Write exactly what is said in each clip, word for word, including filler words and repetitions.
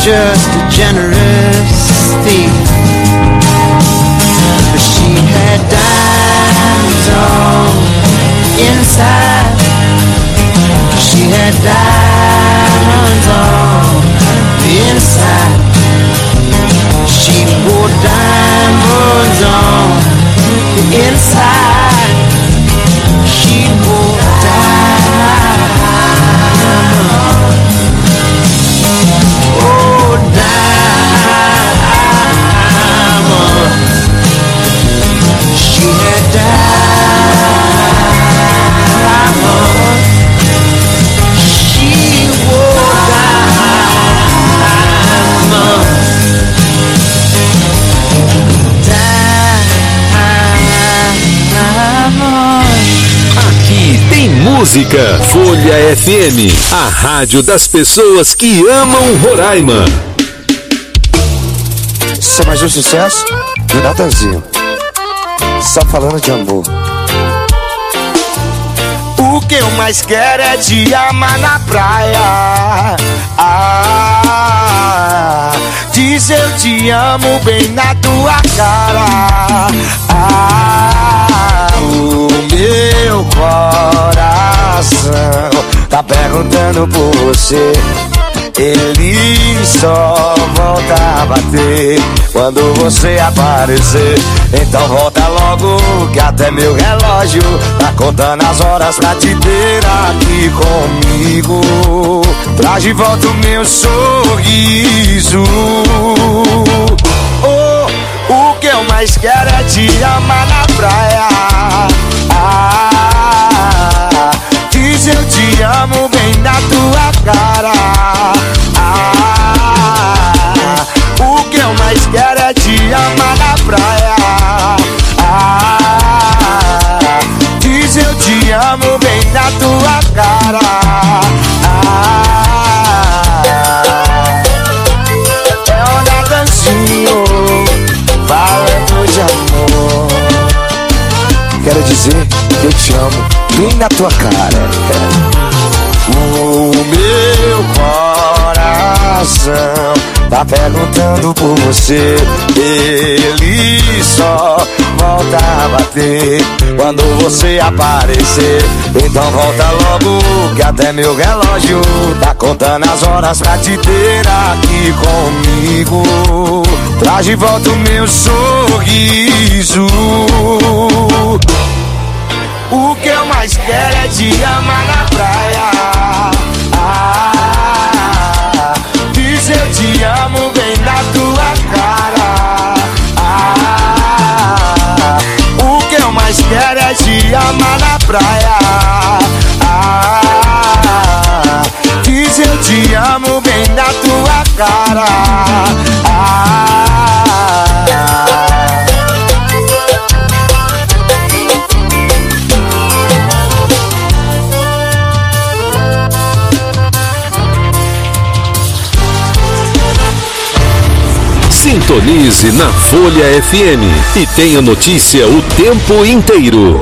just a generous thief, but she had diamonds on inside. She had diamonds on the inside. She wore diamonds on the inside. She wore diamonds. Oh, diamonds. She had diamonds. She wore diamonds. Aqui tem música. Folha F M, a rádio das pessoas que amam Roraima. Isso é mais um sucesso do Natanzinho, só falando de amor. O que eu mais quero é te amar na praia. Ah, diz eu te amo bem na tua cara. Ah, o meu coração tá perguntando por você. Ele só volta a bater quando você aparecer. Então volta logo que até meu relógio tá contando as horas pra te ter aqui comigo. Traz de volta o meu sorriso. Oh, o que eu mais quero é te amar na praia. Ah, diz eu te amo bem na tua cara. Ah, o que eu mais quero é te amar na praia. Ah, diz eu te amo bem na tua cara. Ah, é o Natanzinho falando de amor. Quero dizer que eu te amo bem na tua cara. O meu coração tá perguntando por você. Ele só volta a bater quando você aparecer. Então volta logo que até meu relógio tá contando as horas pra te ter aqui comigo. Traz de volta o meu sorriso. O que eu mais quero é te amar na praia. Ah, diz eu te amo bem na tua cara. Ah, o que eu mais quero é te amar na praia. Ah, diz eu te amo bem na tua cara. Ah, Sintonize na Folha F M e tenha notícia o tempo inteiro.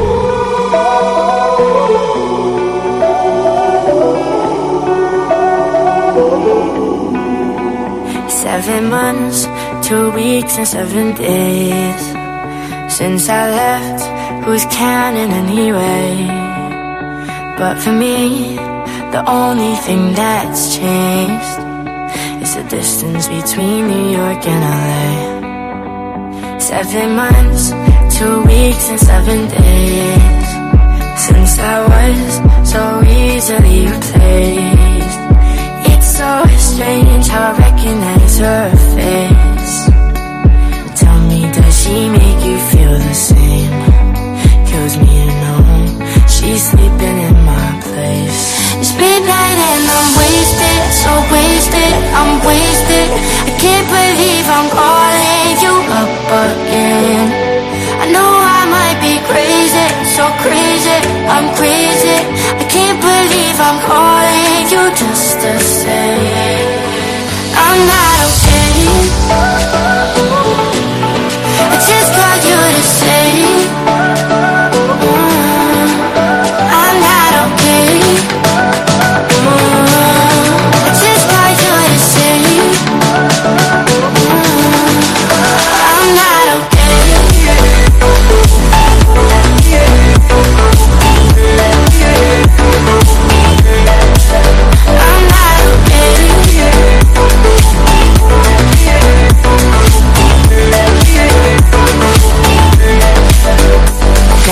Seven months, two weeks and seven days since I left, who's counting anyway? But for me, the only thing that's changed is the distance between New York and L A. Seven months, two weeks and seven days since I was so easily replaced. It's so strange how I recognize her face. Tell me, does she make you feel the same? Kills me to know she's sleeping in my place. It's midnight and I'm wasted, so wasted, I'm wasted. I can't believe I'm calling you up again. I know I might be crazy, so crazy, I'm crazy. I can't believe I'm calling you just to say I'm not okay. I just got you to say I'm not okay. I just got you to say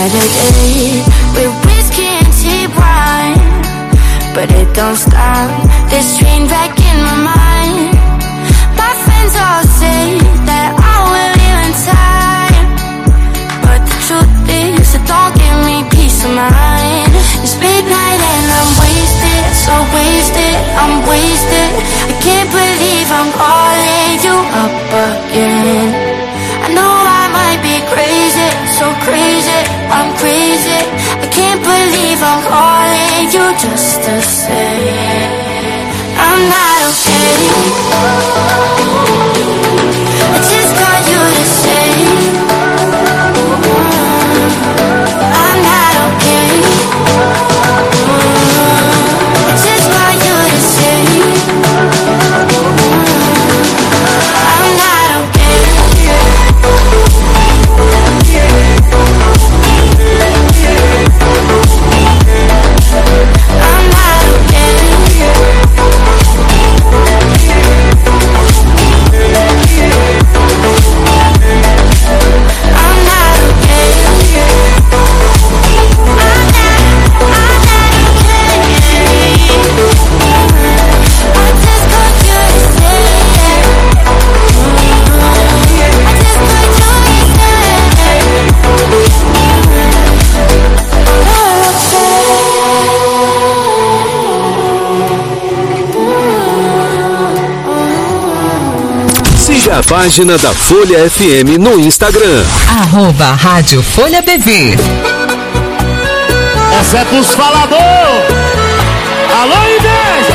better day with whiskey and cheap wine. But it don't stop this train wreck in my mind. My friends all say that I will heal in time, but the truth is it don't give me peace of mind. It's midnight and I'm wasted, so wasted, I'm wasted. I can't believe I'm calling you up again. I know I might be crazy, so crazy, I'm crazy. I can't believe I'm calling you just to say I'm not okay. I just got you to say I'm not okay. I just got you to say I'm not okay. I'm not okay. Siga a página da Folha F M no Instagram. Arroba Rádio Folha B V. Essa é pros falador. Alô, inveja!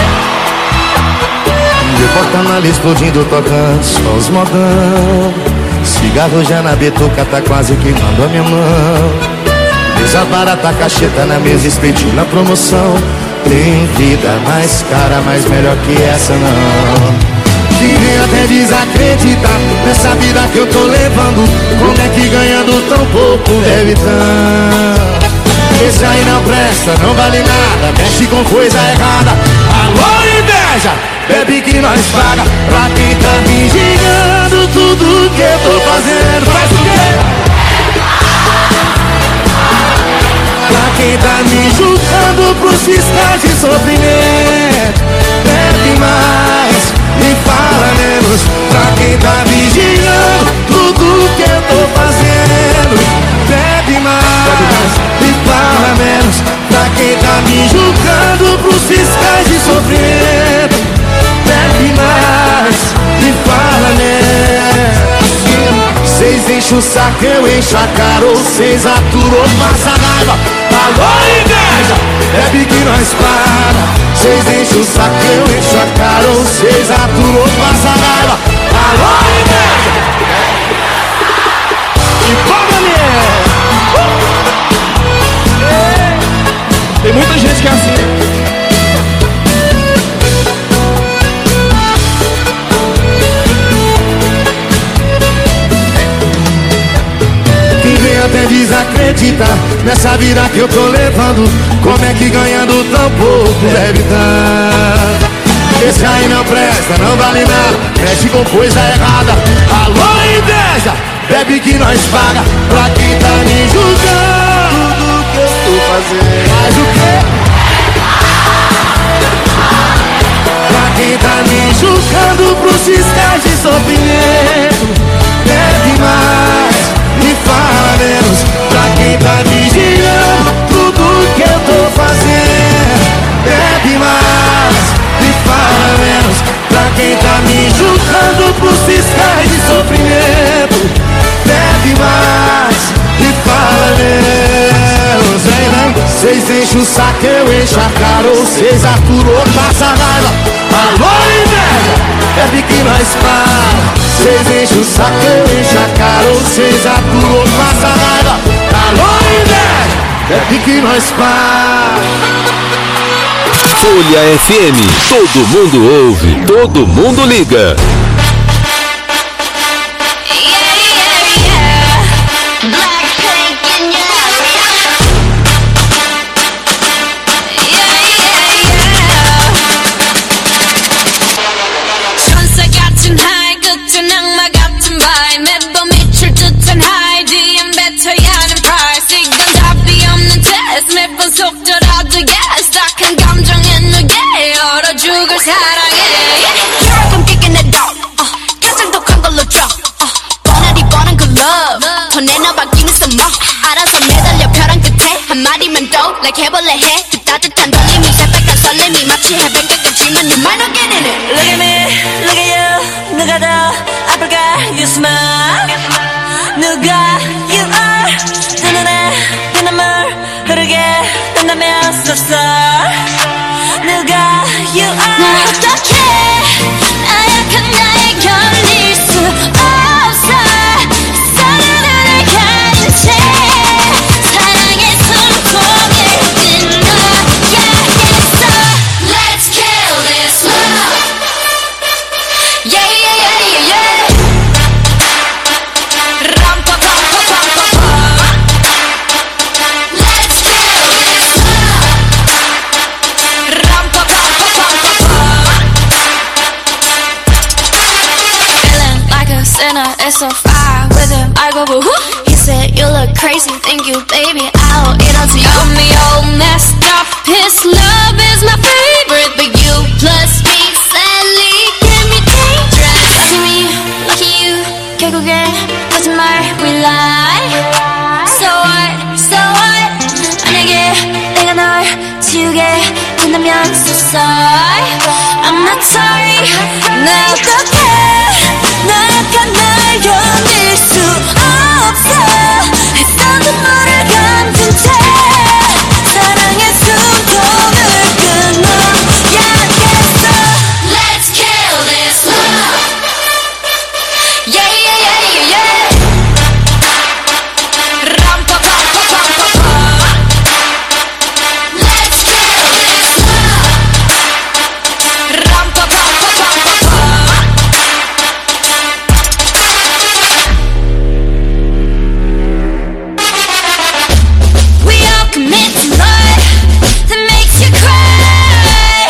De porta-malha explodindo, tocando só os modão. Cigarro já na betuca, tá quase queimando a minha mão. Mesa barata, cacheta na mesa, espetinho na promoção. Tem vida mais cara, mas melhor que essa não. Quem vem até desacreditar nessa vida que eu tô levando. Como é que ganhando tão pouco deve tanto? Esse aí não presta, não vale nada, mexe com coisa errada. Alô, inveja, bebe que nós paga. Pra quem tá vigiando tudo que eu tô fazendo. Faz o quê? Pra quem tá me julgando pros fiscais de sofrimento. Bebe mais e fala menos. Pra quem tá vigiando tudo que eu tô fazendo. Bebe mais e fala menos. Pra quem tá me julgando pros fiscais de sofrimento. Bebe mais e fala menos. Cês enchem o saco, eu encho a cara. Ou cês aturou, passa raiva. Alô, inveja, bebe que nós para. Cês enchem o saco, eu encho a cara. Ou cês aturou, passa raiva. Alô, inveja. E bora, mulher. uh! Tem muita gente que é assim. Até desacreditar nessa vida que eu tô levando. Como é que ganhando tão pouco deve dar? Esse aí não presta, não vale nada, mexe com coisa errada. Alô, inveja, bebe que nós paga. Pra quem tá me julgando tudo que eu tô fazendo. Faz o quê? Pra quem tá me julgando pros fiscais de sofrimento. Bebe mais e fala menos. Pra quem tá vigiando tudo que eu tô fazendo. Bebe mais e fala menos. Pra quem tá me julgando pros fiscais de sofrimento. Bebe mais e fala menos. Vem, vem. Cês enchem o saco, eu encho a cara. Ou cês aturou, passa raiva. Alô, inveja, bebe que nós para. Cês enchem o saco, eu encho a cara. Ou cês aturou, passa raiva. Alô, inveja, bebe que nós para. Folha F M, todo mundo ouve, todo mundo liga. 매번 미칠 듯한 하이디엔 뱉어야 하는 price 사랑해. 조금 끼긴 해도 가장 독한 걸로 줘. 뻔하디 뻔한 그 love 더 내놔봤기는 써머. 알아서 매달려 벼랑 끝에 한마디만 더 like 해볼래 해. 그 따뜻한 떨림이 새빨간 설렘이 마치 해변가 같지만 너 might not get in it. Look at me, look at you. 누가 더 아플까? You smile. 누가 you are. 두 눈에 피눈물 흐르게 된다면서서. 누가 you are. 나 어떡해 나약한 나에 걸릴 수 없어. 서로를 가린 채 사랑의 숨통을 끊어야겠어. Let's kill this love. Yeah yeah yeah yeah yeah. 람 pa pa pa pa pa pa. Let's kill this love. 람 pa pa pa pa pa pa. Feeling like a sinner, it's so far with him. I go boo hoo. He said you look crazy, thank you baby. I'll eat up to you. Got me all messed up. His love is my favorite, but you plus me sadly get me dangerous. Lucky me, lucky you. 결국엔 거짓말 we lie. So what, so what. 만약에 내가 널 지우게 된다면 so sorry. I'm not sorry. 나 어떡해 나약한 날 견딜 수 없어. 했던 눈물을 감춘 채 사랑의 숨통을 끊어야겠어. Let's kill this love. Yeah yeah yeah yeah yeah. 람 pa pa pa pa pa pa. Let's kill this love. 람 pa pa pa pa pa pa. We all commit to love that makes you cry.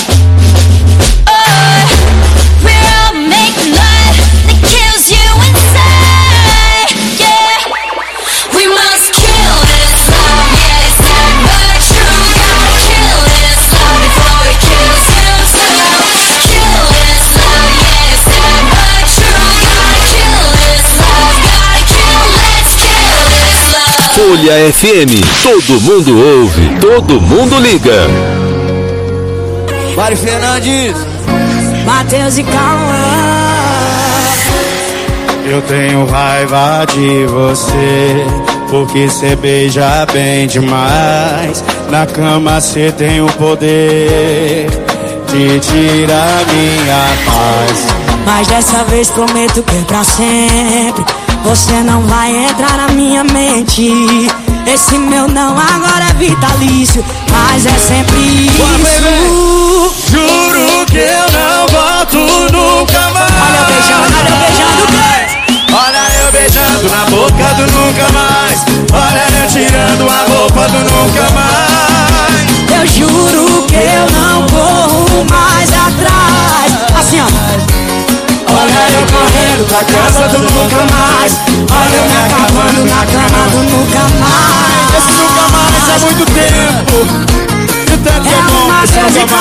Oh, we're all making love that kills you inside. Yeah, we must kill this love. Yeah, it's sad but true. Gotta kill this love before it kills you too. Kill this love. Yeah, it's sad but true. Gotta kill this love. Gotta kill. Let's kill this love. Folha F M, todo mundo ouve, todo mundo liga. Mário Fernandes. Matheus e Cauã. Eu tenho raiva de você, porque cê beija bem demais. Na cama cê tem o poder de tirar minha paz. Mas dessa vez prometo que é pra sempre. Você não vai entrar na minha mente. Esse meu não agora é vitalício, mas é sempre isso. Juro que eu não volto nunca mais. Olha eu beijando, olha eu beijando. Olha eu beijando na boca do nunca mais. Olha eu tirando a roupa do nunca mais. Eu juro que eu não corro mais atrás. Assim ó. Olha eu correndo pra casa do nunca mais. Olha eu me acabando na cama do nunca mais. Esse nunca mais há muito tempo. De tanto É bom, o Matheus e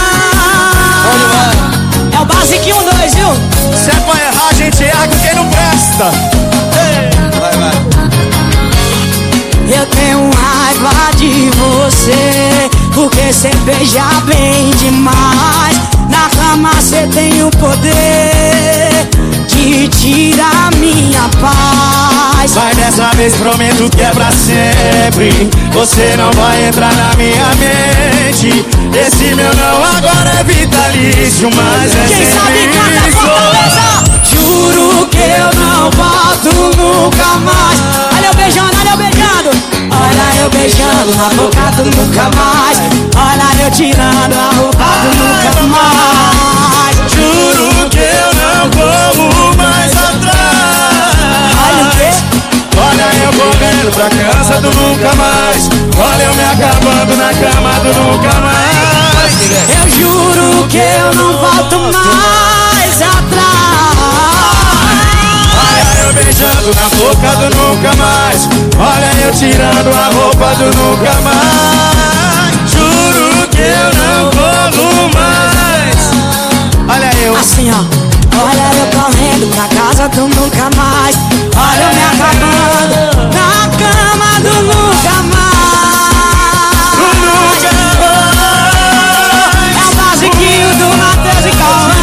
Cauã. É o basiquinho dois, viu? se é pra errar a gente erra com quem não presta. Ei. Vai, vai. Eu tenho raiva de você, porque cê beija bem demais. Na cama cê tem o poder de tirar minha paz. Mas dessa vez prometo que é pra sempre. Você não vai entrar na minha mente. Esse meu não agora é vitalício, mas é Quem sempre sabe canta isso. Fortaleza. Juro que eu não volto nunca mais. Olha eu beijando, olha eu beijando. Olha eu beijando na boca do nunca mais. Olha eu tirando a roupa do nunca mais. Juro que eu não corro mais atrás. Olha o quê? Olha eu correndo pra casa do nunca mais. Olha eu me acabando na cama do nunca mais. Eu juro que eu não volto mais atrás. Olha eu beijando na boca do nunca mais. Olha eu tirando a roupa do nunca mais. Juro que eu não corro mais. assim, ó. Olha eu correndo pra casa do nunca mais. Olha eu me acabando na cama do nunca mais. Nunca mais. É o basiquinho do Matheus e Cauã.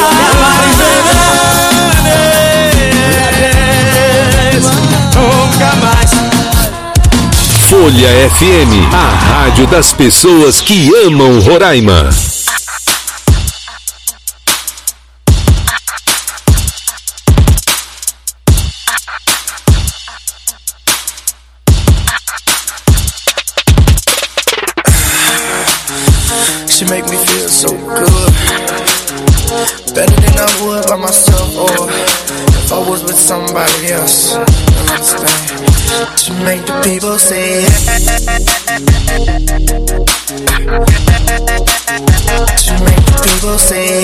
Nunca mais. Folha F M, a rádio das pessoas que amam Roraima. She make me feel so good, better than I would by myself, or if I was with somebody else. Understand? She make the people say, she make the people say,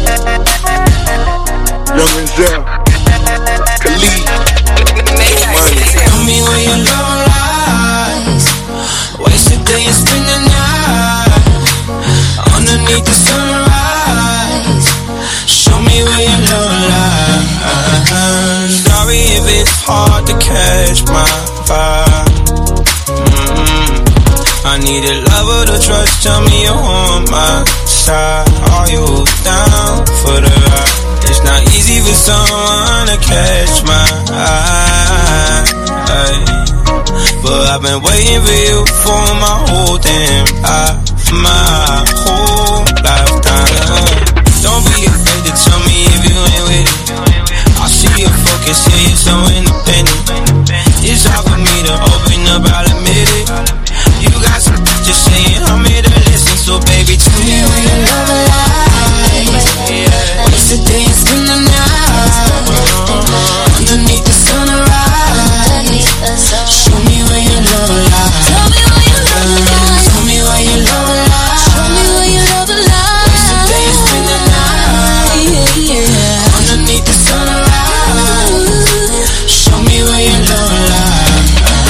Young and Zell, Khalid, money. Tell me where your love lies. Waste the day and spend the night underneath the sunrise. Show me where your love lies. Sorry if it's hard to catch my vibe. Mm-hmm. I need a lover to trust. Tell me you're on my side. Are you down for the ride? It's not easy for someone to catch my eye, but I've been waiting for you for my whole damn life, my whole lifetime. Don't be afraid to tell me if you ain't with it. I see your focus, yeah, you're so independent. It's hard for me to open up, I'll admit it. You got some just saying, I'm here to listen. So baby, tell me where your love lies. Waste the day and spend the night underneath the sunrise. Show me where your love lies. Tell me where your love lies. Tell me where your love lies. Show me where your love lies. Waste the day and spend the night, yeah, yeah. Underneath the sunrise. Show me where your love lies.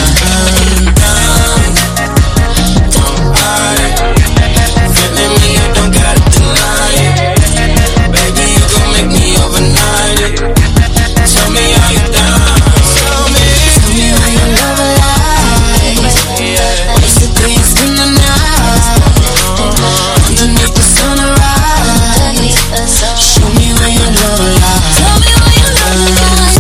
Don't hide it. Feeling me, you don't gotta deny it. Baby, you gon' make me overnight it. Tell me how you down. Tell me, tell me where your love lies. Waste the day and spend the night underneath the sunrise. Show me where your love lies. Tell me where your love lies.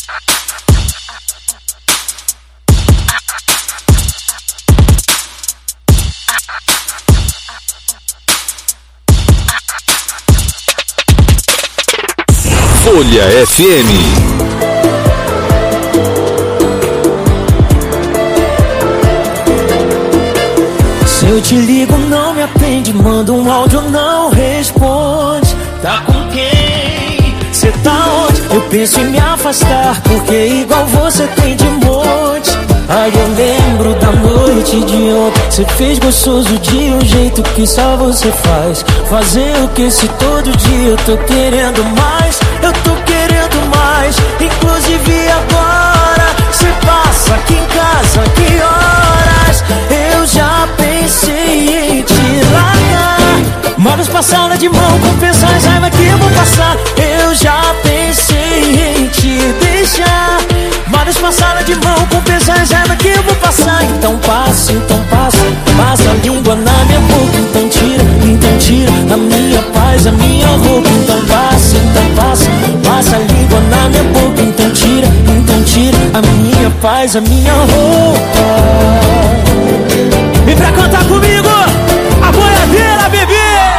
Folha F M. Se eu te ligo, não me atende. Manda um áudio, não responde. Tá com quem? Cê tá onde? Eu penso em me afastar, porque igual você tem de monte. Aí eu lembro da noite de ontem. Cê fez gostoso de um jeito que só você faz. Fazer o que se todo dia eu tô querendo mais. Eu tô querendo mais. Inclusive agora cê passa aqui em casa, que horas? Eu já pensei em te largar, mas passada de mão compensa as raiva que eu vou passar. Eu já pensei em te deixar, mas passada de mão compensa as raiva que eu vou passar. Então passa, então passa, passa a língua na minha boca. Então tira, então tira a minha paz, a minha roupa. Então passa, então passa, passa a língua na minha boca. Então tira, então tira a minha paz, a minha roupa. E pra cantar comigo, a boiadeira, bebê!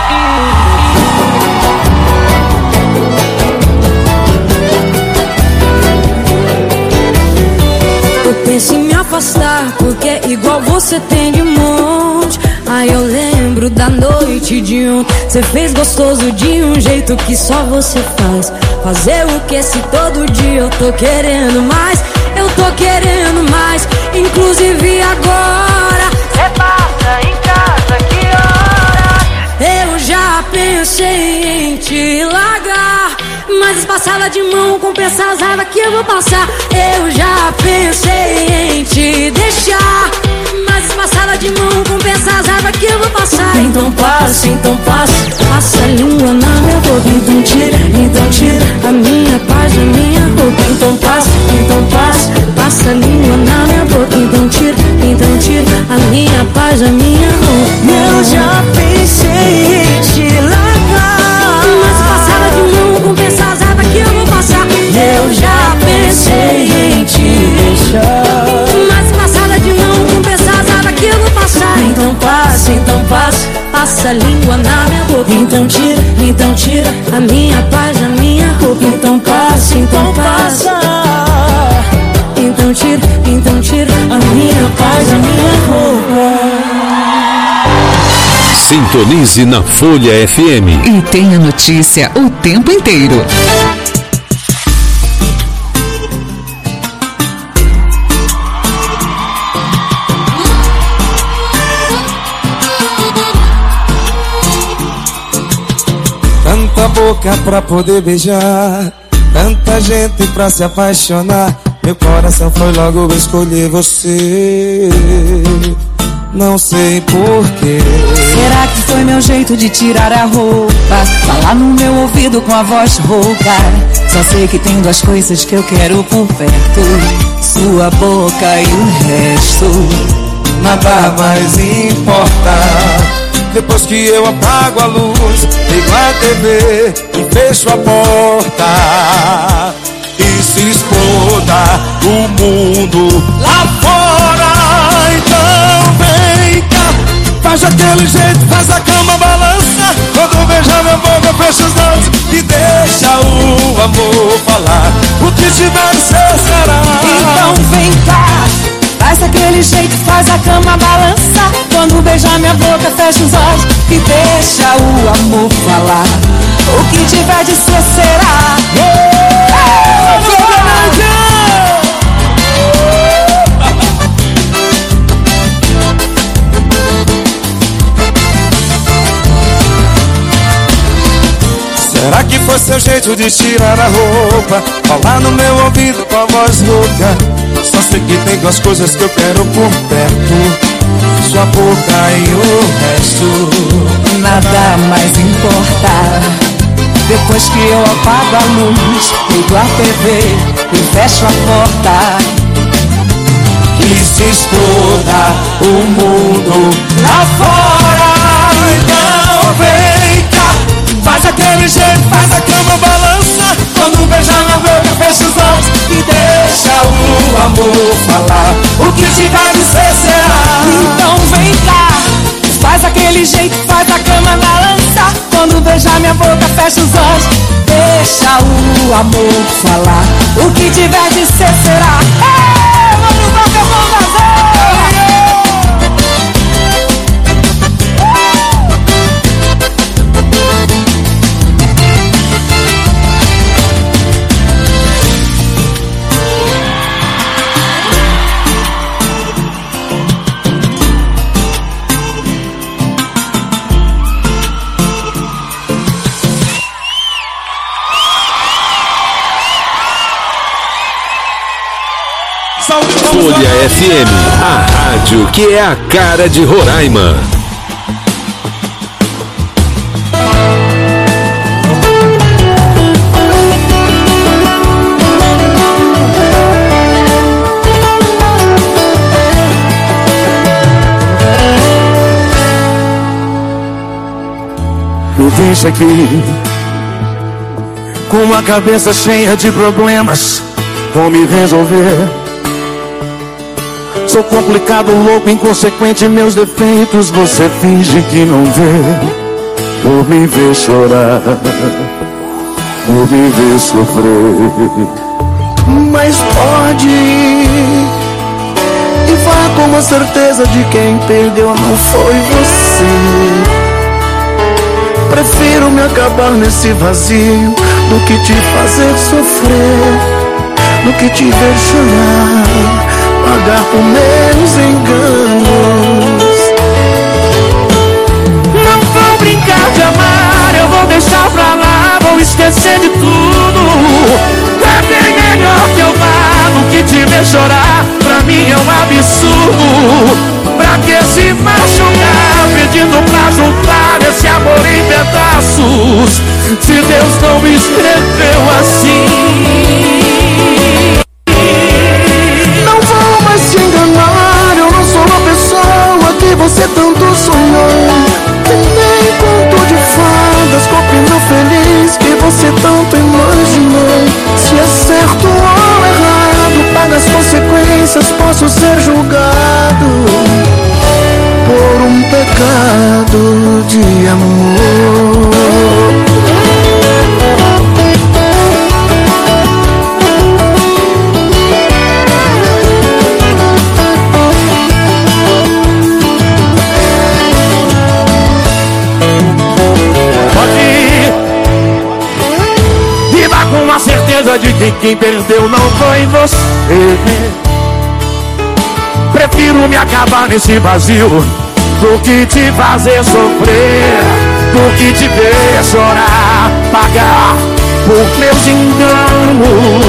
Eu penso em me afastar, porque igual você tem de monte. Aí eu lembro da noite de ontem. Cê fez gostoso de um jeito que só você faz. Fazer o que se todo dia eu tô querendo mais. Eu tô querendo mais. Inclusive agora cê passa em casa, que horas? Eu já pensei em te largar, mas passada de mão compensa as raiva que eu vou passar. Eu já pensei em te deixar, mas passada de mão compensa as raiva que eu vou passar. Então passa, então passa, passa a língua na minha boca. Então tira, a língua na minha boca. Então tira, então tira a minha paz da minha roupa. Então passa, então passa. Então tira, então tira a minha paz da minha roupa. Sintonize na Folha F M e tenha notícia o tempo inteiro. Tanta boca pra poder beijar, tanta gente pra se apaixonar. Meu coração foi logo escolher você. Não sei porquê. Será que foi meu jeito de tirar a roupa? Falar no meu ouvido com a voz rouca. Só sei que tem duas coisas que eu quero por perto: sua boca e o resto. Nada mais importa. Depois que eu apago a luz, ligo a T V e fecho a porta, e se exploda o mundo lá fora. Então vem cá, faz aquele jeito, faz a cama balança. Quando beijar minha boca, fecha os olhos e deixa o amor falar. O que tiver de ser será. Então vem cá, faz aquele jeito, faz a cama balança. Quando beijar minha boca, fecha os olhos e deixa o amor falar. O que tiver de ser será. Yeah! Será que foi seu jeito de tirar a roupa? Falar no meu ouvido com a voz rouca. Só sei que tem duas coisas que eu quero por perto: sua boca e o resto. Nada mais importa. Depois que eu apago a luz, ligo a T V e fecho a porta, e se exploda o mundo lá fora. Então vem cá, faz aquele jeito, faz a cama balança. Quando beijar na boca, fecha os olhos e deixa o amor falar. O que tiver de ser será. Então vem cá, faz aquele jeito, faz a cama balança. Quando beijar minha boca, fecha os olhos, deixa o amor falar. O que tiver de ser será. Ei, vamos lá que eu vou fazer. Folha F M, a rádio que é a cara de Roraima. Me deixa aqui com uma cabeça cheia de problemas, vou me resolver. Sou complicado, louco, inconsequente, meus defeitos você finge que não vê. Por me ver chorar, por me ver sofrer. Mas pode ir e vá com a certeza de quem perdeu não foi você. Prefiro me acabar nesse vazio do que te fazer sofrer, do que te ver chorar, pagar por meus enganos. Não vou brincar de amar, eu vou deixar pra lá, vou esquecer de tudo. É bem melhor que eu vá do que te ver chorar, pra mim é um absurdo. Pra que se machucar, pedindo pra juntar esse amor em pedaços, se Deus não me escreveu assim. Não vou mais te enganar, eu não sou de que quem perdeu não foi você. Prefiro me acabar nesse vazio do que te fazer sofrer, do que te ver chorar, pagar por meus enganos.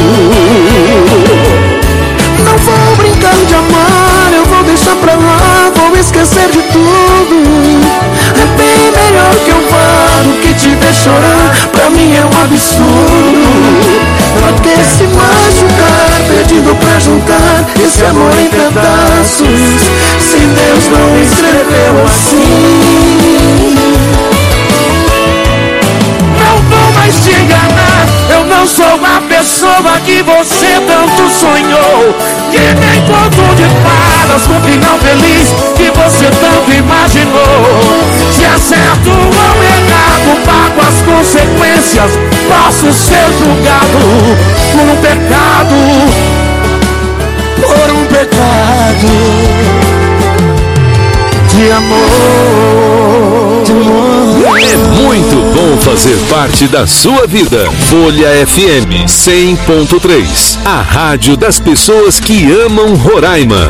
Não vou brincar de amar, eu vou deixar pra lá, vou esquecer de tudo. É bem melhor que eu vá do que te ver chorar, pra mim é um absurdo. Pra que se machucar, pedindo pra juntar esse amor em pedaços, se Deus não escreveu assim. Não vou mais te enganar, eu não sou a pessoa que você tanto sonhou, que nem conto de fadas com final feliz que você tanto imaginou. Se é certo ou errado, pago as consequências, posso ser julgado por um pecado, por um pecado de amor, de amor. É muito bom fazer parte da sua vida. Folha F M cem ponto três, a rádio das pessoas que amam Roraima.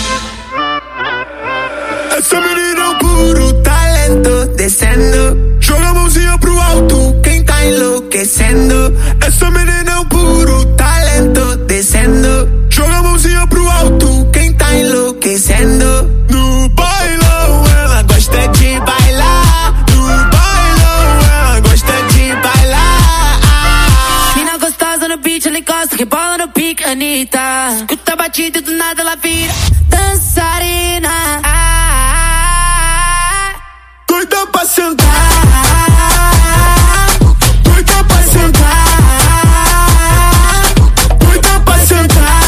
Essa menina é um puro talento, descendo. Joga a mãozinha pro alto, quem tá enlouquecendo. Essa menina é um puro talento, descendo. Joga a mãozinha pro alto, quem tá enlouquecendo. No bailão ela gosta de bailar, no bailão ela gosta de bailar. Mina gostosa no beat, ela encosta, rebola no pique, Anitta. Escuta a batida e do nada ela vira dançarina. Doida pra sentar, doida pra sentar, doida pra sentar.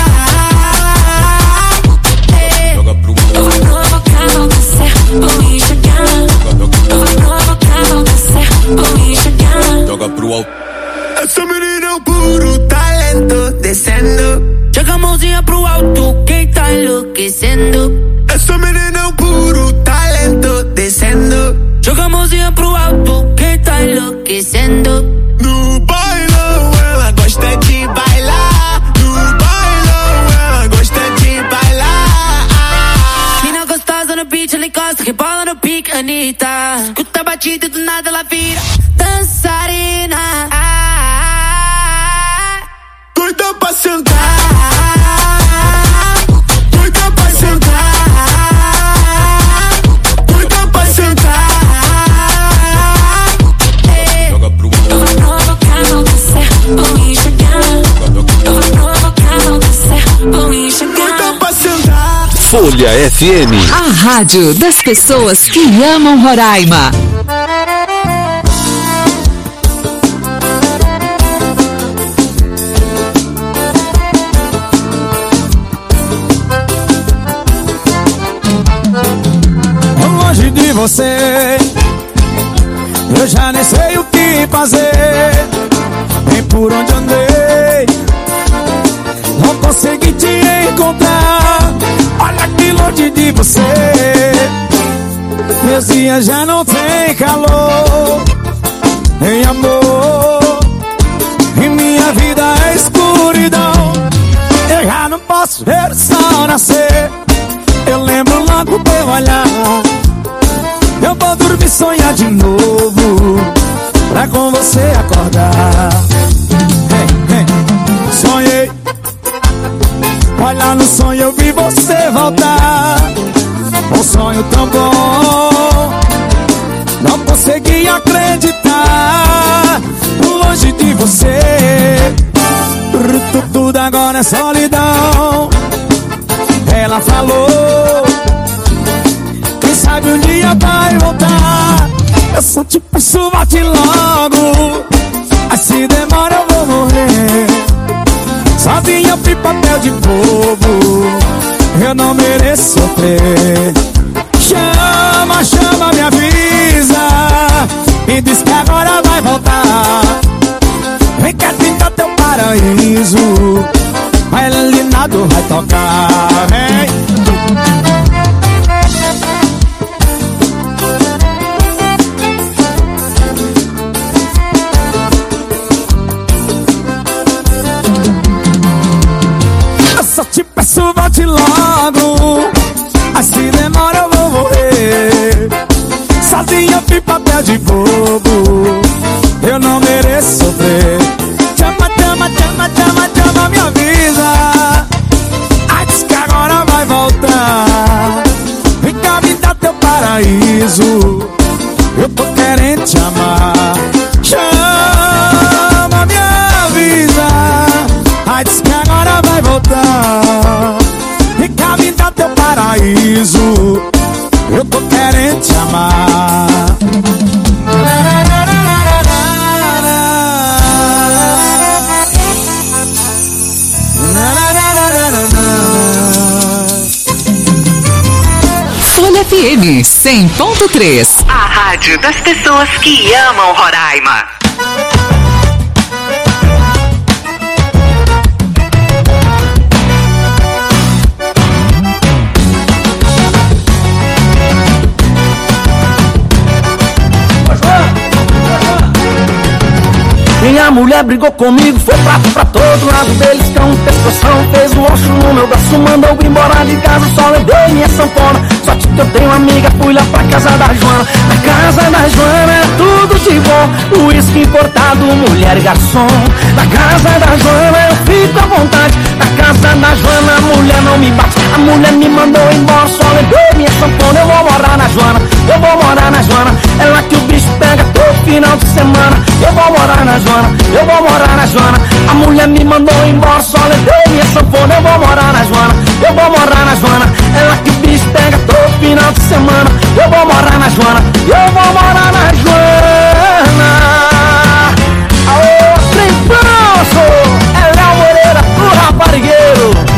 Joga pro alto. Eu vou provocar, vão descer, vão me enxergar. Eu vou provocar, vão descer, vão me enxergar. Joga pro alto. Essa menina é um puro talento, descendo. Joga a mãozinha pro alto, quem tá enlouquecendo. Essa menina é um puro talento, descendo. Joga a mãozinha pro alto, quem tá enlouquecendo. No bailão ela gosta de bailar, no bailão ela gosta de bailar. Mina gostosa no beat, ela encosta, rebola no pique, Anitta. Escuta a batida e do nada ela vira dançarina. Doida pra sentar, doida pra sentar, doida pra sentar. Joga pro alto. Eu vou provocar, vão descer, vão me enxergar. Eu vou provocar, vão descer, vão me enxergar. Doida pra sentar. Folha F M, a rádio das pessoas que amam Roraima. Longe de você, eu já nem sei o que fazer, nem por onde andei, não consegui te encontrar. Olha que longe de você, meus dias já não tem calor, nem amor, e minha vida é escuridão. Eu já não posso ver o sol nascer, eu lembro logo teu olhar. Eu vou dormir, sonhar de novo, pra com você acordar. Hey, hey. Sonhei, olha no sonho eu vi você voltar. Um sonho tão bom, não consegui acreditar. Longe de você, tudo agora é solidão. Ela falou, quem sabe um dia vai voltar. Eu sou tipo isso, bate logo, mas se demora eu vou morrer. Sozinha eu fui papel de bobo, eu não mereço sofrer. Chama, chama, me avisa, e diz que agora vai voltar. Vem cá pintar teu paraíso, mas ali nada vai tocar. Vem. Folha F M cem ponto três. A rádio das pessoas que amam Roraima. Minha mulher brigou comigo, foi prato pra todo lado deles, cão, pescoção, fez um osso no meu braço, mandou embora de casa, só levei minha sanfona. Sorte que eu tenho amiga, fui lá pra casa da Joana. Na casa da Joana é tudo de bom, uísque importado, mulher e garçom. Na casa da Joana eu fico à vontade, na casa da Joana a mulher não me bate. A mulher me mandou embora, só levei minha sanfona. Eu vou morar na Joana, eu vou morar na Joana, é lá que o bicho pega todo final de semana. Eu vou morar na Joana, eu vou morar na Joana. A mulher me mandou embora, só levei minha sanfona. Eu vou morar na Joana, eu vou morar na Joana, é lá que o bicho pega todo final de semana. Eu vou morar na Joana, eu vou morar na Joana. Aô, trem grosso, é Léo Moreira, o raparigueiro.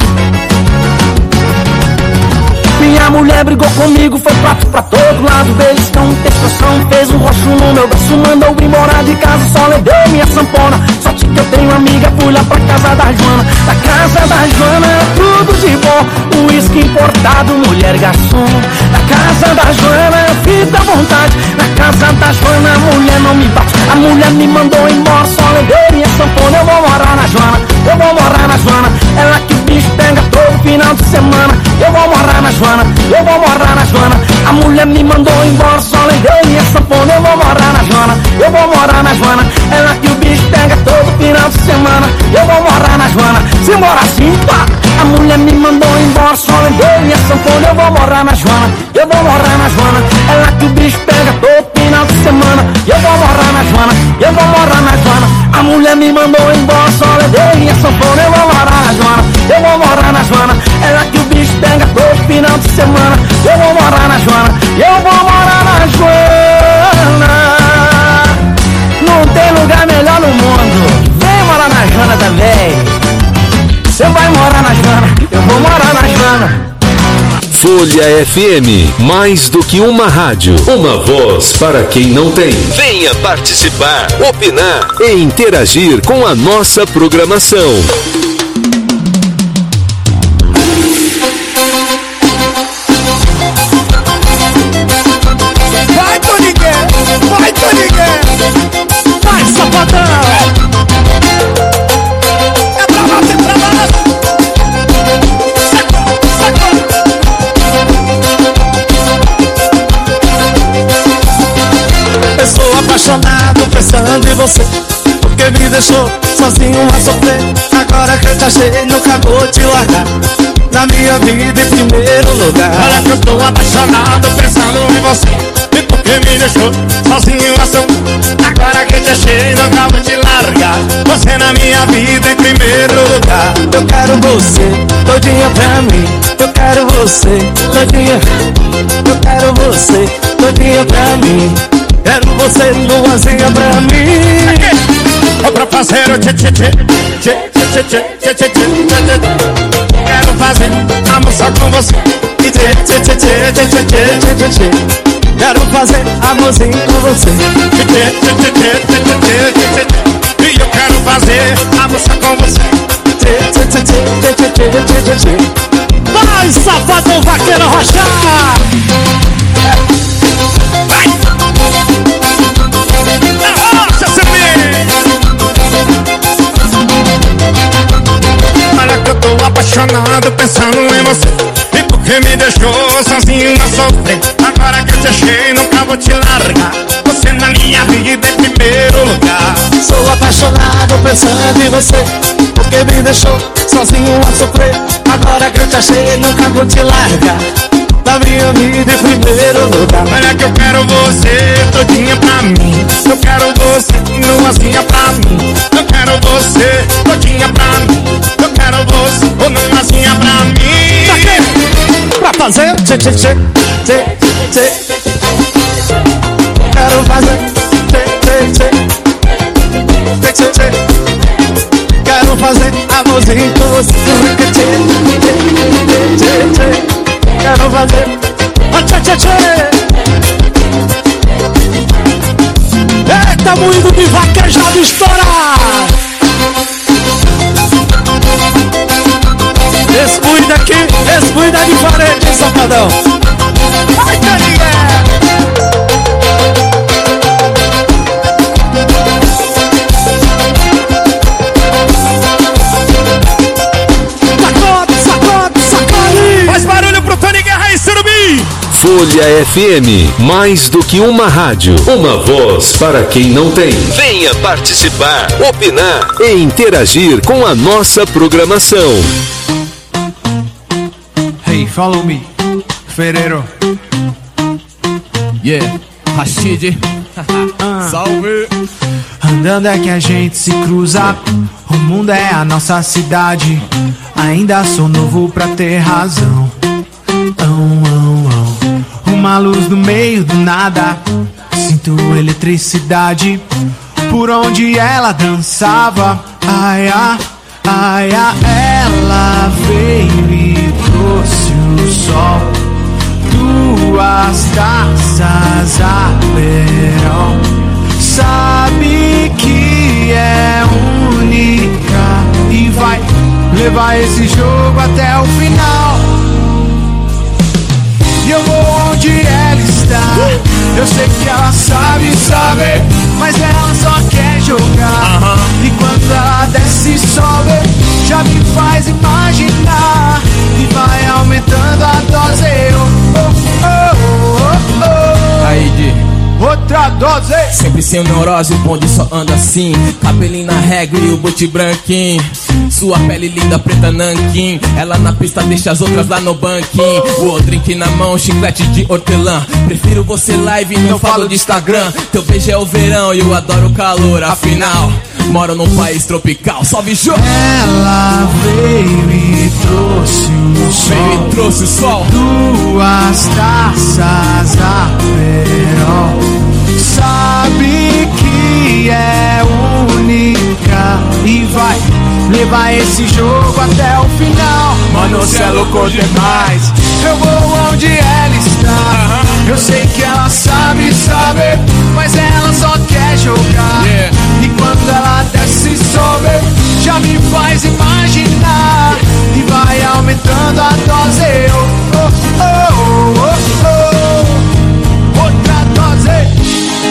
Minha mulher brigou comigo, foi prato pra todo lado deles, cão, testação, fez um roxo no meu braço, mandou embora de casa, só levei minha sanfona. Sorte que eu tenho amiga, fui lá pra casa da Joana. Na casa da Joana é tudo de bom, uísque importado, mulher e garçom. Na casa da Joana eu fico à vontade, na casa da Joana a mulher não me bate. A mulher me mandou embora, só levei minha sanfona. Eu vou morar na Joana, eu vou morar na Joana, é lá que o bicho pega todo final de semana. Eu vou morar na Joana, eu vou morar na Joana. A mulher me mandou embora, só levei minha sanfona. Eu vou morar na Joana, eu vou morar na Joana, é lá que o bicho pega todo final de semana. Eu vou morar na Joana, se mora assim, pá. A mulher me mandou embora, só levei minha sanfona. Eu vou morar na Joana, eu vou morar na Joana, é lá que o bicho pega todo final de semana. Eu vou morar na Joana, eu vou morar na Joana. A mulher me mandou embora, só levei minha sanfona. Eu vou morar na Joana, eu vou morar na Joana, é lá que o bicho pega todo final de semana. Eu vou morar na Joana, eu vou morar na Joana. Não tem lugar melhor no mundo, vem morar na Joana também. Você vai morar na Joana, eu vou morar na Joana. Folha F M, mais do que uma rádio, uma voz para quem não tem. Venha participar, opinar e interagir com a nossa programação. Vai, Tonigué, vai, Tonigué, vai, safadão. É pra bater, pra bater. Eu sou apaixonado pensando em você, porque me deixou sozinho a sofrer. Agora que eu te achei, nunca vou te largar, na minha vida em primeiro lugar. Olha que eu tô apaixonado pensando em você, e porque me deixou sozinho a sofrer. Agora que eu te achei, nunca vou te largar, você na minha vida em primeiro lugar. Eu quero você todinha pra mim, eu quero você todinha, eu quero você todinha pra mim. Quero você luazinha pra mim. É pra fazer o tchê tchê tchê tchê tchê tchê tchê tchê tchê. Quero fazer amor só com você e tchê tchê tchê tchê tchê tchê tchê tchê. Quero fazer amorzinho com você e tchê tchê tchê tchê tchê tchê tchê. E eu quero fazer amor só com você e tchê tchê tchê tchê tchê tchê tchê tchê. Vai, safadão vaqueiro rochar. Vai! Olha que eu tô apaixonado pensando em você, e porque me deixou sozinho a sofrer. Agora que eu te achei, nunca vou te largar, você na minha vida em primeiro lugar. Sou apaixonado pensando em você, porque me deixou sozinho a sofrer. Agora que eu te achei, nunca vou te largar, da minha vida em primeiro lugar. Olha que eu quero você todinha pra mim, eu quero você numazinha pra mim, eu quero você todinha pra mim, eu quero você numazinha pra mim. Tá aqui pra fazer tchê tchê tchê tchê tchê. Quero fazer tchê tchê tchê tchê tchê. Quero fazer amorzinho com você tchê tchê tchê tchê. Quero fazer. tchê, tchê, tchê. Eita, moído de vaquejado estoura. Descuida aqui, descuida diferente, hein, safadão. Ai, carinha. Sacode, sacode, sacode. Faz barulho pro Tony Guerra e Surubim. Folha F M, mais do que uma rádio, uma voz para quem não tem. Venha participar, opinar e interagir com a nossa programação. Hey, follow me, Ferreiro. Yeah, Rashid. Salve. Andando é que a gente se cruza. O mundo é a nossa cidade. Ainda sou novo pra ter razão. Oh, oh, oh. Uma luz no meio do nada. Sinto eletricidade. Por onde ela dançava. Ai, ai, ai, ai. Ela veio e trouxe o sol. Duas taças Aperol. Sabe que é única e vai levar esse jogo até o final. E eu vou onde ela está. Eu sei que ela sabe saber, mas ela só quer jogar. Uh-huh. E quando ela desce e sobe, já me faz imaginar. E vai aumentando a dose. Oh, oh, oh, oh, oh. Aí, de outra dose. Sempre sem neurose, o bonde só anda assim. Cabelinho na régua e o bote branquinho. Sua pele linda, preta nanquim. Ela na pista deixa as outras lá no banquinho. O drink na mão, chiclete de hortelã. Prefiro você live, não, não falo de Instagram. Teu beijo é o verão e eu adoro o calor. Afinal, moro num país tropical. Salve, Jô! Ela veio e trouxe o sol. Veio e trouxe o sol. Duas taças Aperol. Sabe que é única e vai levar esse jogo até o final. Mano, cê é louco demais. Eu vou onde ela está. Eu sei que ela sabe saber, mas ela só quer jogar. Yeah. E quando ela desce e sobe, já me faz imaginar. E vai aumentando a dose. Oh, oh, oh, oh, oh. Outra dose.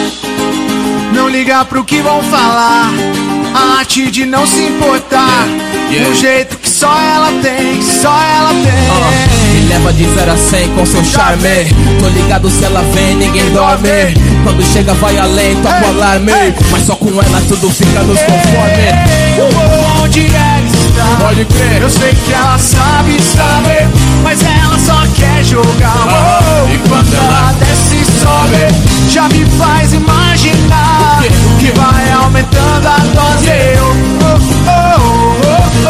Não liga pro que vão falar. A arte de não se importar. Yeah. Yeah. Do jeito que só ela tem, só ela tem. uh, Me leva de zero a cem com seu charme. Tô ligado se ela vem, ninguém dorme. Quando chega vai além, toca o alarme. Mas só com ela tudo fica nos conforme. Eu vou onde ela está. Pode crer. Eu sei que ela sabe saber, mas ela só quer jogar. uh, oh, E quando ela desce e sobe, já me faz imaginar. O quê? O quê? Que vai aumentando a dose. Yeah. Oh, oh, oh, oh,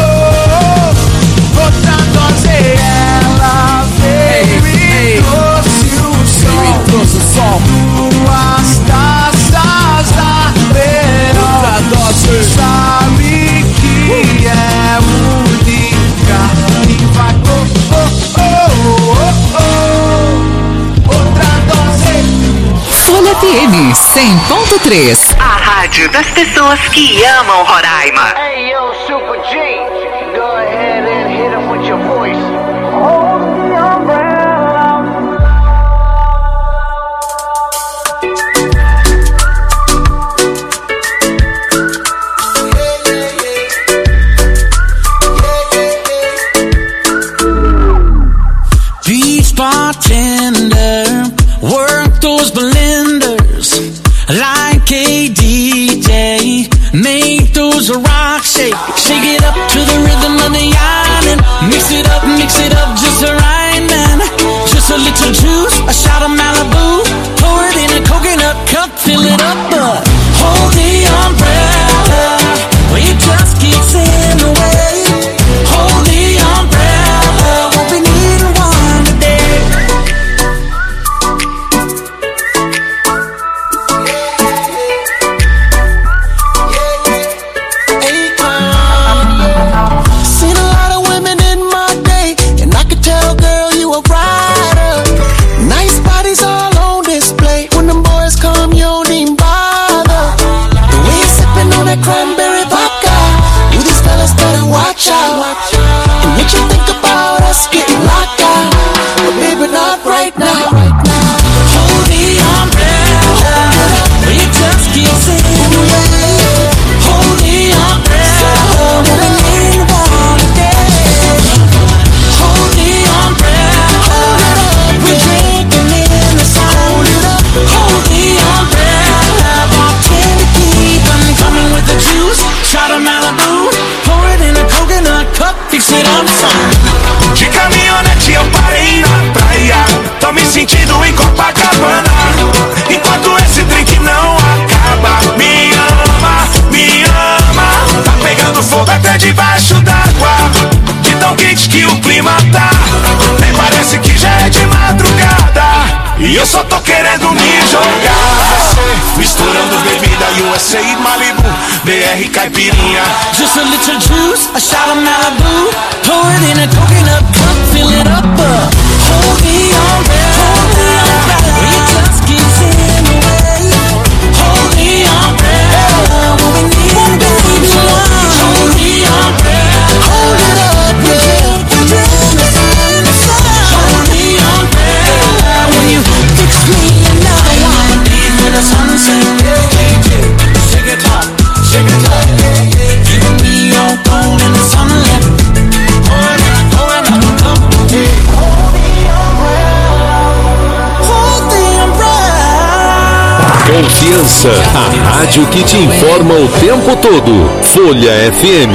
oh. Outra dose. Ela veio hey, e hey. trouxe o sol. Veio e trouxe o sol. Duas taças Aperol. Outra dose. Sabe que é única e vai oh, oh, oh, oh, oh. Outra dose. Folha F M cem ponto três. A rádio das pessoas que amam Roraima. Hey, yo, Super G, go ahead and hit him with your voice. Hold the umbrella. Beach bartender, work those blenders like a D J. Make those rocks shake, shake it up to the rhythm of the island. Mix it up, mix it up just right, man. Just a little juice, a shot of Malibu. Pour it in a coconut cup, fill it up, but hold the umbrella. Well, you just keep saying away. Hold the umbrella, won't be needing one today. E eu só tô querendo me jogar. Misturando bebida U S A e Malibu, B R caipirinha. Just a little juice, a shot of Malibu. Pour it in a coconut cup, fill it up, uh. Hold me on, baby. Hold me on, baby. When you just keep in the way. Hold me on, baby. When we need, baby, love. Hold me on, baby. Hold it up, yeah. We're in the sun, the sun. Hold me on, baby. When you fix me another one. Leave with the sunset, yeah, yeah, yeah. Shake it up, shake it up, yeah, yeah. Giving me your gold in the sunlight. Pouring up, pouring up a cup, yeah. Hold the umbrella. Hold the umbrella. Confiança, a rádio que te informa o tempo todo. Folha F M.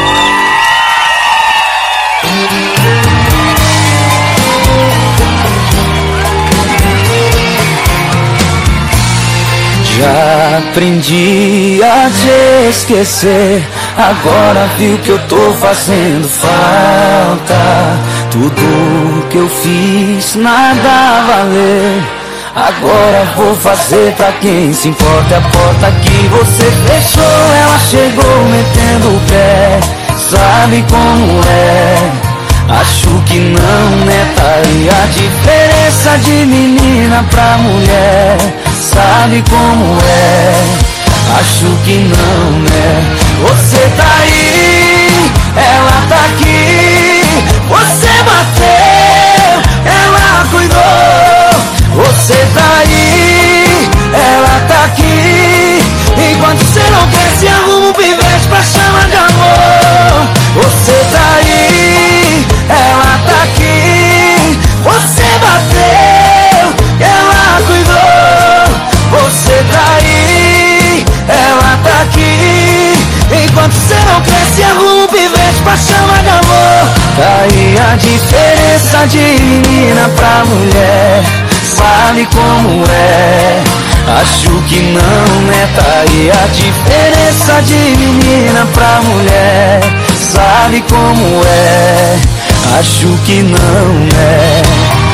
Já aprendi a te esquecer. Agora vi o que eu tô fazendo falta. Tudo que eu fiz nada valer. Agora vou fazer pra quem se importa. A porta que você fechou, ela chegou metendo o pé. Sabe como é? Acho que não, né? Tá aí a diferença de menina pra mulher. Sabe como é? Acho que não, né? Você tá aí, ela tá aqui. Você bateu, ela cuidou. Você tá aí, ela tá aqui. Enquanto você não cresce, arruma um pivete pra chamar de amor. Você tá aí, ela tá aqui. Você bateu, ela cuidou. Você tá aí, ela tá aqui. Enquanto você não cresce, arruma um pivete pra chamar de amor. Tá aí a diferença de menina pra mulher. Sabe como é? Acho que não, né? Tá aí a diferença de menina pra mulher. Sabe como é? Acho que não, né?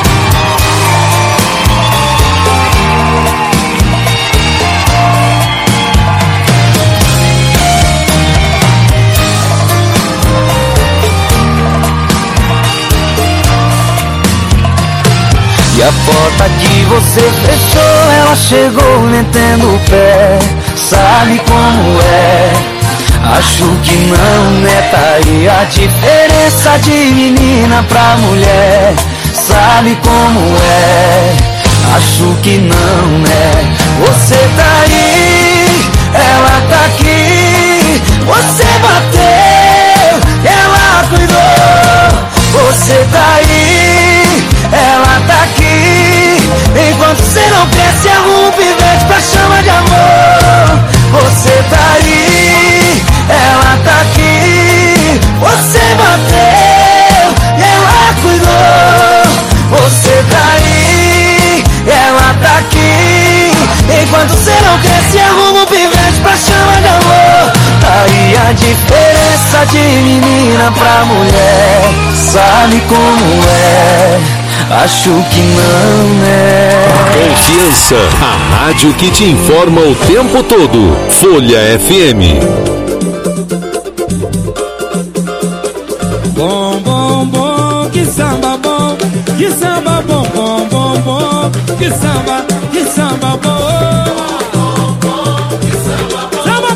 E a porta que você fechou, ela chegou metendo o pé. Sabe como é? Acho que não, né? Tá aí a diferença de menina pra mulher. Sabe como é? Acho que não, né? Você tá aí, ela tá aqui. Você bateu, ela cuidou. Você tá aí, ela tá aqui. Enquanto você não cresce, arruma um pivete pra chamar de amor. Você tá aí, ela tá aqui. Você bateu, ela cuidou. Você tá aí, ela tá aqui. Enquanto você não cresce, arruma um pivete pra chamar de amor. Tá aí a diferença de menina pra mulher. Sabe como é? Acho que não, né? Confiança, a rádio que te informa o tempo todo. Folha F M. Bom, bom, bom, que samba bom, que samba bom, bom, bom, bom, que samba, que samba bom. Samba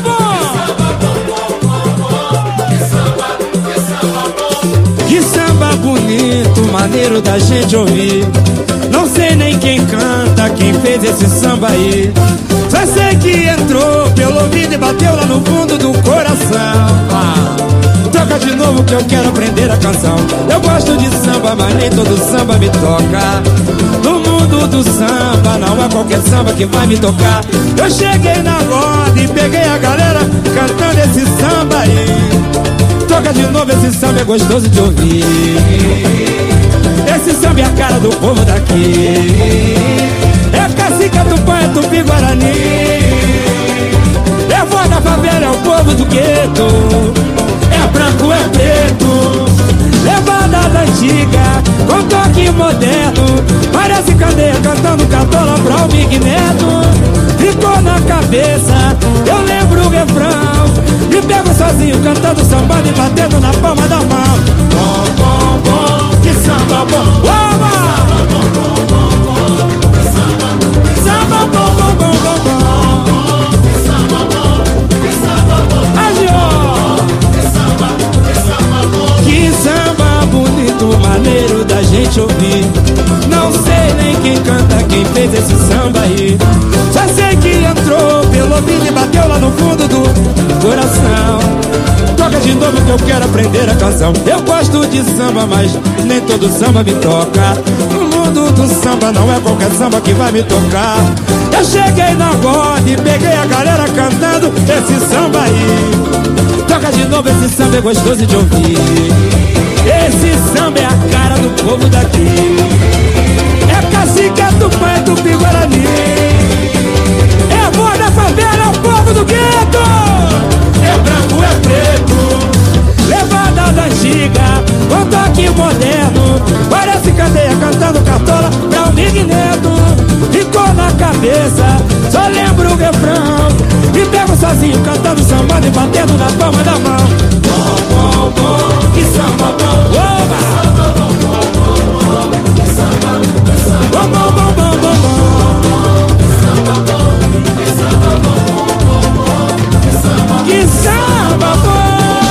bom, que samba bonito, maneiro da gente ouvir. Não sei nem quem canta, quem fez esse samba aí. Só sei que entrou pelo ouvido e bateu lá no fundo do coração. Ah, toca de novo que eu quero aprender a canção. Eu gosto de samba, mas nem todo samba me toca. No mundo do samba não é qualquer samba que vai me tocar. Eu cheguei na roda e peguei a galera cantando esse samba aí. Toca de novo, esse samba é gostoso de ouvir. Esse samba é a cara do povo daqui. É cacica do pai, é tupi guarani. É vó da favela, é o povo do gueto. É branco, é preto. Levada da antiga, com toque moderno. Parece cadeia cantando calor. Magneto ficou na cabeça. Eu lembro o refrão, me pego sozinho cantando samba e batendo na palma da mão. Bom, bom, bom, que samba bom. Oba! Samba bom, bom, bom, bom, bom. Que samba bonito, maneiro da gente ouvir. Não sei nem quem canta, quem fez esse samba aí. Só sei que entrou pelo ouvido e bateu lá no fundo do coração. Toca de novo que eu quero aprender a canção. Eu gosto de samba, mas nem todo samba me toca. No mundo do samba não é qualquer samba que vai me tocar. Eu cheguei na roda e peguei a galera cantando esse samba aí. Toca de novo, esse samba é gostoso de ouvir. Esse samba é a cara do povo daqui. É cacique, é tupã, é tupi-guarani. É a voz da favela, é o povo do gueto. É branco, é preto, levada da antiga, com toque moderno. Parece cadeia cantando cartola pra um Magneto. Ficou na cabeça, só lembro o refrão. Me pego sozinho cantando samba e batendo na palma da mão. Bom, bom, bom, que samba bom. Oba! Bom, bom, bom, bom, bom, bom. Que samba bom.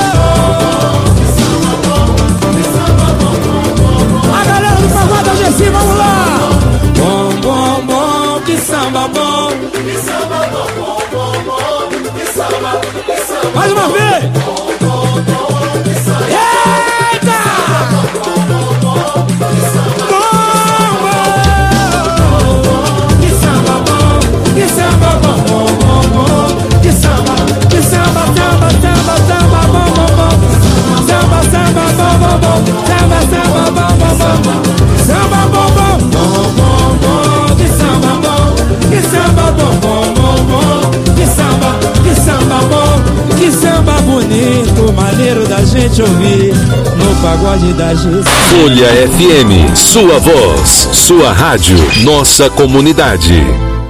A galera do pagode da G C, vamos lá. Bom, bom, bom, que samba bom. Que samba bom, bom, bom, bom. Que samba, que samba. Mais uma vez. Eita! Samba bom bom, bom bom bom, que samba bom, que samba bom bom bom bom, que samba, que samba bom, que samba bonito, maneiro da gente ouvir no pagode da G C. Folha F M, sua voz, sua rádio, nossa comunidade.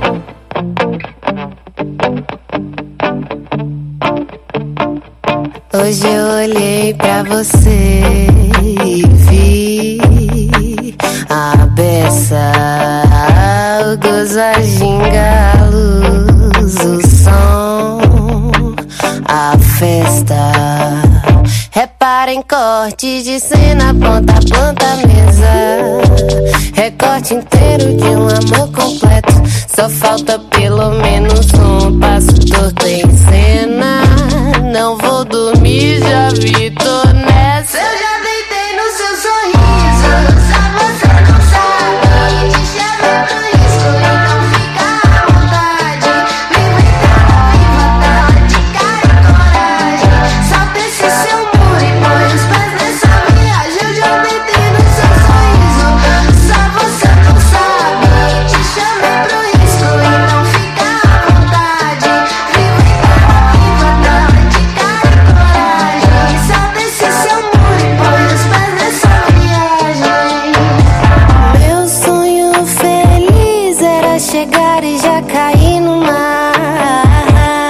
Hoje eu olhei pra você e vi a beça, o gozo, a ginga, a luz, o som, a festa. Repara em corte de cena, ponta a ponta, mesa. Recorte inteiro de um amor completo. Só falta pelo menos um passo torto em cena. Não vou dormir, já vi, tô nessa. Eu já deitei no seu sorriso, só você não sabe. Te chamei pro risco e não fica à vontade. Me inventaram e mataram de cara e coragem. Salta esse seu muro e põe os pés nessa viagem. Eu já deitei no seu sorriso, só você não sabe. Te chamei pro risco e não fica à vontade. Me inventaram e mataram de cara e coragem. Salta esse seu muro e põe os pés nessa viagem. Meu sonho feliz era chegar e já cair no mar.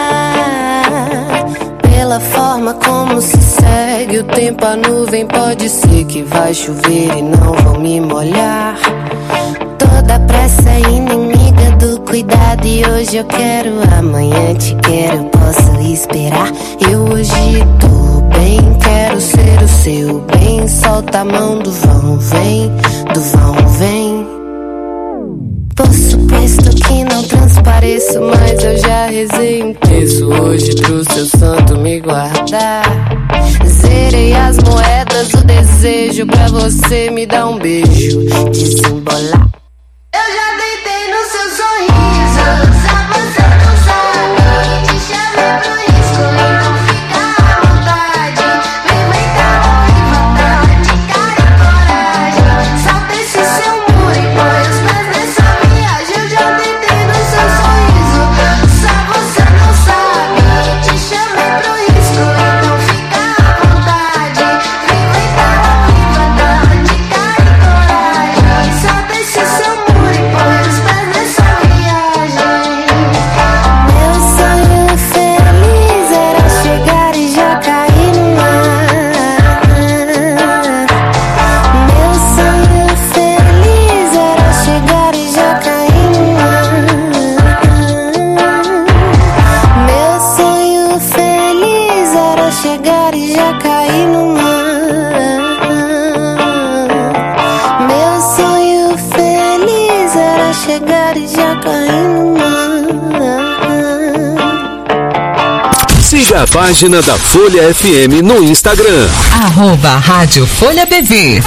Pela forma como se segue o tempo, a nuvem pode ser que vai chover e não vou me molhar. Toda pressa é inimiga do cuidado e hoje eu quero, amanhã te quero, posso esperar. Eu hoje tô bem, quero ser o seu bem. Solta a mão do vão, vem, do vão, vem. Por suposto que não transpareço, mas eu já rezei um terço hoje pro seu santo me guardar. Zerei as moedas, o desejo pra você me dar um beijo, desembolar. Eu já deitei no seu sorriso, só você não sabe. Te chamei pro risco e não fica à vontade. Me inventaram e mataram de cara e coragem. Salta esse seu muro e põe os pés nessa viagem. Eu já deitei no seu sorriso, só você não sabe. Te chamei pro risco e não fica à vontade. Me inventaram e mataram de cara e coragem. Salta esse seu chegar e já cair no mar. Siga a página da Folha F M no Instagram. Arroba Rádio Folha B V.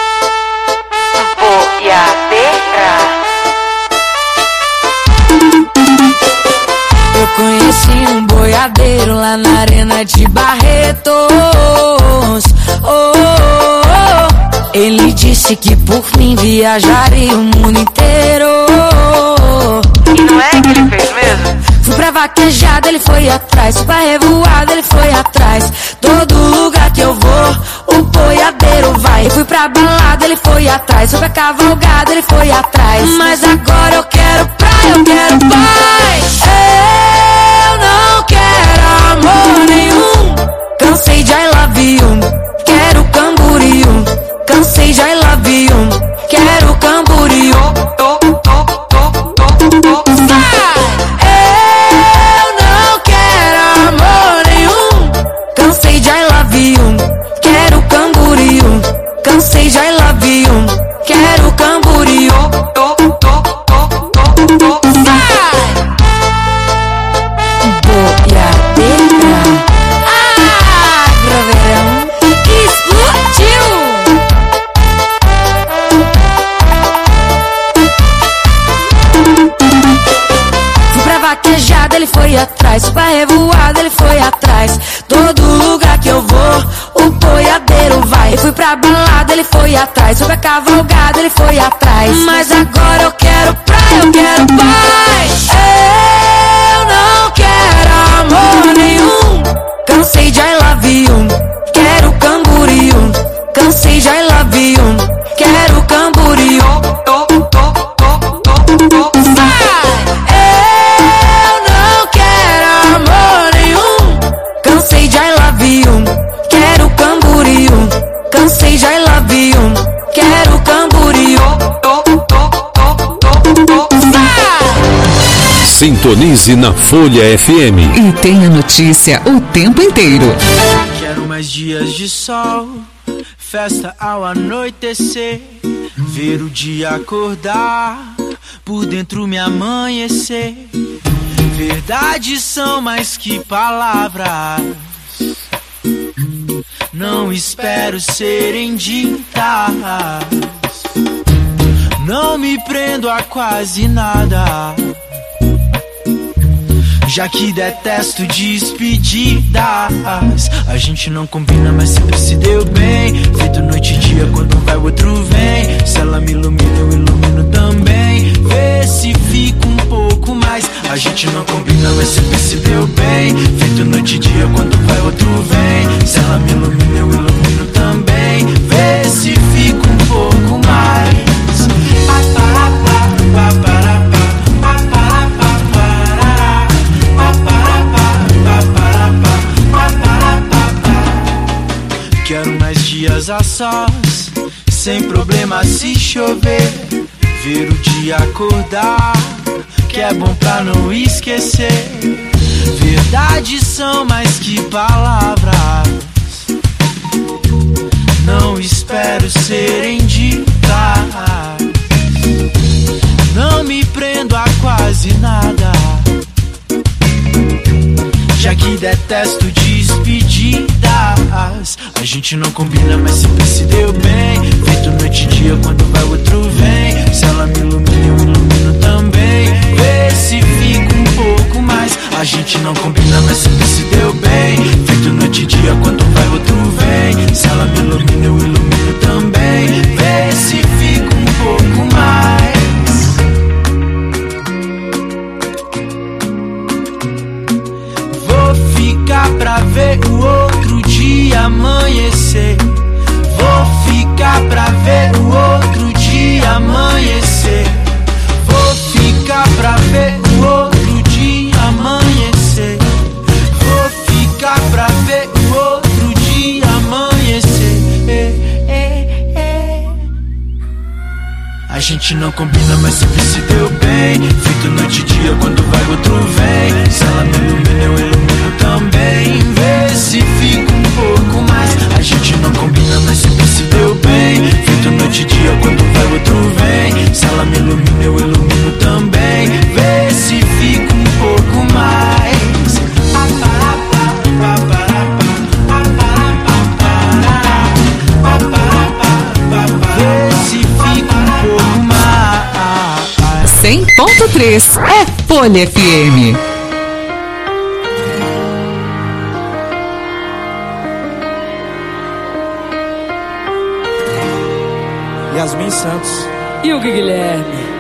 Eu conheci um boiadeiro lá na arena de Barretos. Oh, oh, oh. Ele disse que por mim viajaria o mundo inteiro. E não é que ele fez mesmo? Fui pra vaquejada, ele foi atrás. Fui pra revoada, ele foi atrás. Todo lugar que eu vou, o boiadeiro vai. Fui pra balada, ele foi atrás. Fui pra cavalgada, ele foi atrás. Mas agora eu quero praia, eu quero paz. Eu não quero amor nenhum. Cansei de I love you. Quero camboriú. Cansei de I love you. Quero camboriú. Cansei de I love you, quero camboriú. Boiadeira, agroverão que explodiu. Fui pra vaquejada, ele foi atrás. Fui pra revoada, ele foi atrás. Todo lugar que eu vou, o boiadeiro vai. Fui pra balada, ele foi atrás. Fui pra cavalgada, ele foi atrás. Mas agora eu quero praia, eu quero paz. Eu não quero amor nenhum. Cansei de I love you. Quero camboriú. Cansei de I love you. Quero camboriú. Eu não quero amor nenhum. Cansei de I love you. Quero camboriú. Cansei de I love you. Quero camboriú. Sintonize na Folha F M e tenha notícia o tempo inteiro. Quero mais dias de sol, festa ao anoitecer, ver o dia acordar, por dentro me amanhecer. Verdades são mais que palavras, não espero serem ditas. Não me prendo a quase nada, já que detesto despedidas. A gente não combina, mas sempre se deu bem. Feito noite e dia, quando um vai o outro vem. Se ela me ilumina, eu ilumino também. Vê se fica um pouco mais. A gente não combina, mas sempre se deu bem. Feito noite e dia, quando um vai o outro vem. Se ela me ilumina, eu ilumino também. Vê se fica um pouco mais. Quero mais dias a sós, sem problema se chover. Ver o dia acordar, que é bom pra não esquecer. Verdades são mais que palavras, não espero serem ditas. Não me prendo a quase nada, já que detesto despedidas. A gente não combina, mas sempre se deu bem. Feito noite e dia, quando vai o outro vem. Se ela me ilumina, eu ilumino também. Vê se fica um pouco mais. A gente não combina, mas sempre se deu bem. Feito noite e dia, quando vai o outro vem. Se ela me ilumina, eu ilumino também. Vê se fica um pouco mais. Pra ver o outro dia amanhecer. Vou ficar pra ver o outro dia amanhecer. Vou ficar pra ver o outro dia amanhecer. Vou ficar pra ver o outro dia amanhecer. É, é, é. A gente não combina, mas sempre se deu bem. Feito noite e dia, quando vai outro vem. Se ela me ilumina, eu ilumino também. Vê se fica um pouco mais. A gente não combina, mas sempre se deu bem. Feito noite e dia, quando vai outro vem. Se ela me ilumina, eu ilumino cem ponto três é Folha F M. Yasmin Santos e o Guilherme.